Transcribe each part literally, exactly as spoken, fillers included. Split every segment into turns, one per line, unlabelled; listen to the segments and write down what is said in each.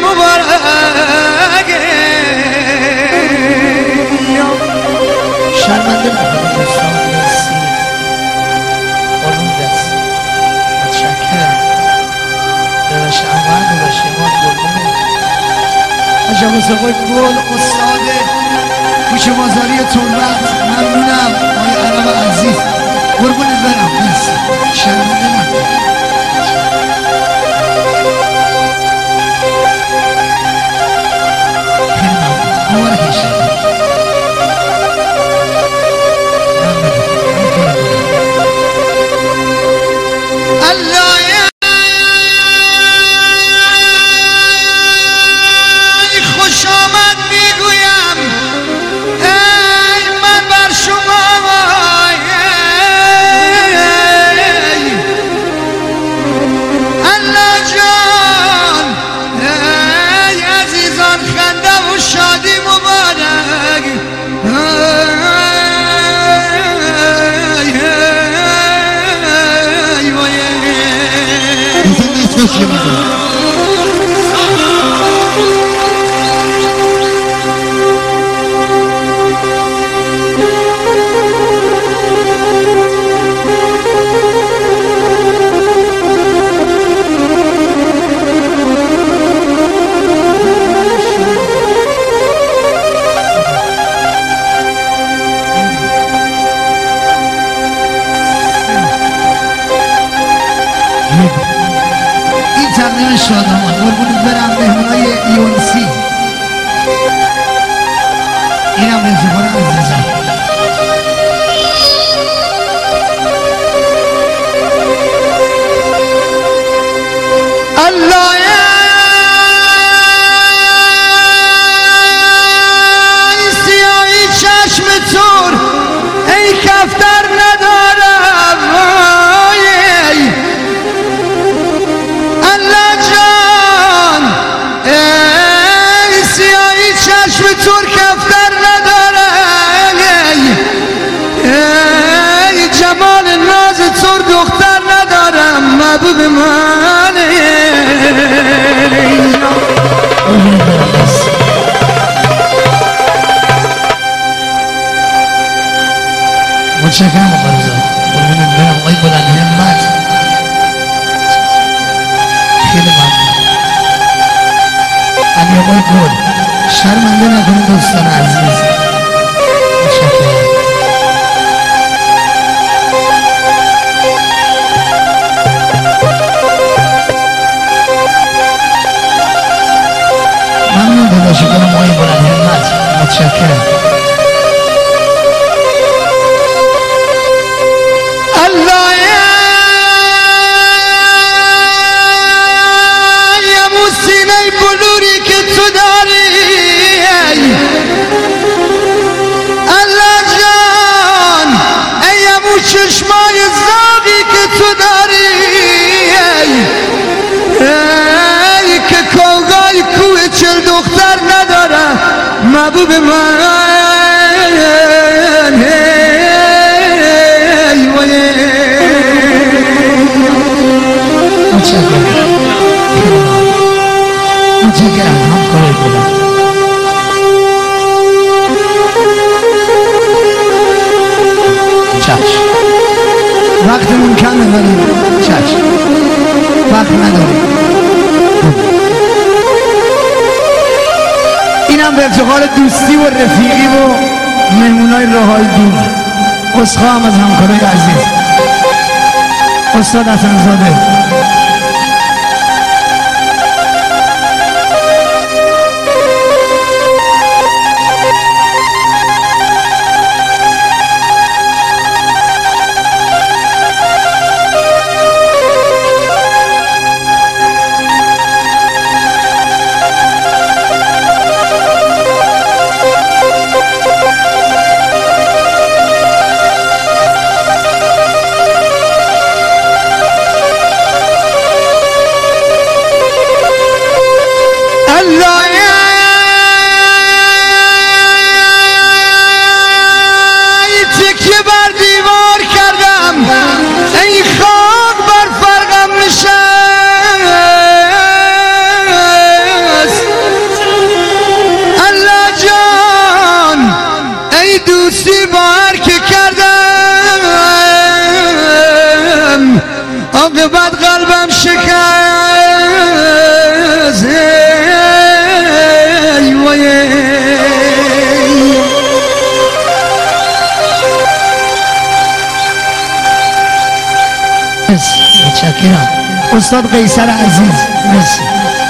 مبارک.
شرمنده نکنید دوستان، مرسی قربون دست متشکرم. داداش احمد داداش ایمان قربونه. عجب آقای گل استاد کوچه بازاری تربت ممنونم. آقای عرب عزیز قربونت برم، مرسی. شرمنده نکنید. خیلی ممنون. مبارک شد. شادمان قربونت برم. مهمونای ایونسی اینم رفیقان عزیزم. الله ای سیاهی چشم تور، ای کفتر ندارم. چشم تور کفتر نداره، ای جمال ناز تور دختر ندارم. محبوب من متشکرم آقا رضا. قربونت برم آقای بلند همت. خیلی ممنون. علی آقای گل شرمنده نکنید دوستان عزیز. متشکرم. ممنون داداشی کنم آقای بلند همت. متشکرم. الله یا موسینه بلوری که تو داری، الله جان ای امو چشمای زاغی که تو داری، ای که کوگای کوه چل دختر نداره. محبوب من متشکرم. متشکرم همکارای بودم. چشم وقتمون کمه ولی چشم وقت نداریم. اینم به افتخار دوستی و رفیقی و مهمونای راههای دور. عذرخواهم از همکارای عزیز. استاد حسن‌زاده مرسی متشکرم. استاد قیصر عزیز مرسی.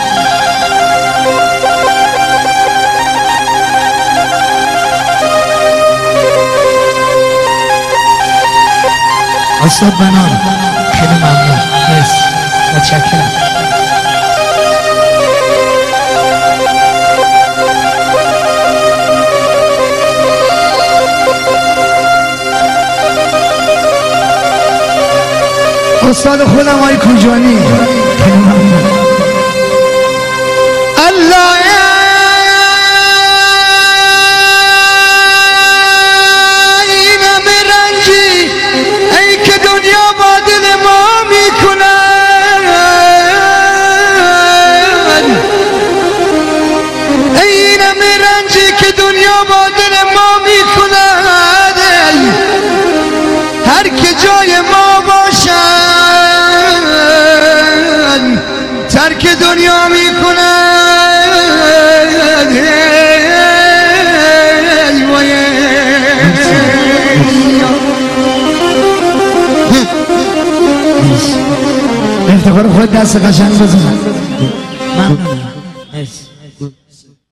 استاد بنان خیلی ممنون مرسی متشکرم. استاد خودم های کوجانی خیلی ممنون. الله اینم رنجی ای که دنیا با دل ما میکنن، اینم رنجی که دنیا با دل ما میکنن، هر که جای ما باشن ترک دنیا میکنن. افتخار خود دست قشنگ بزن. ممنون.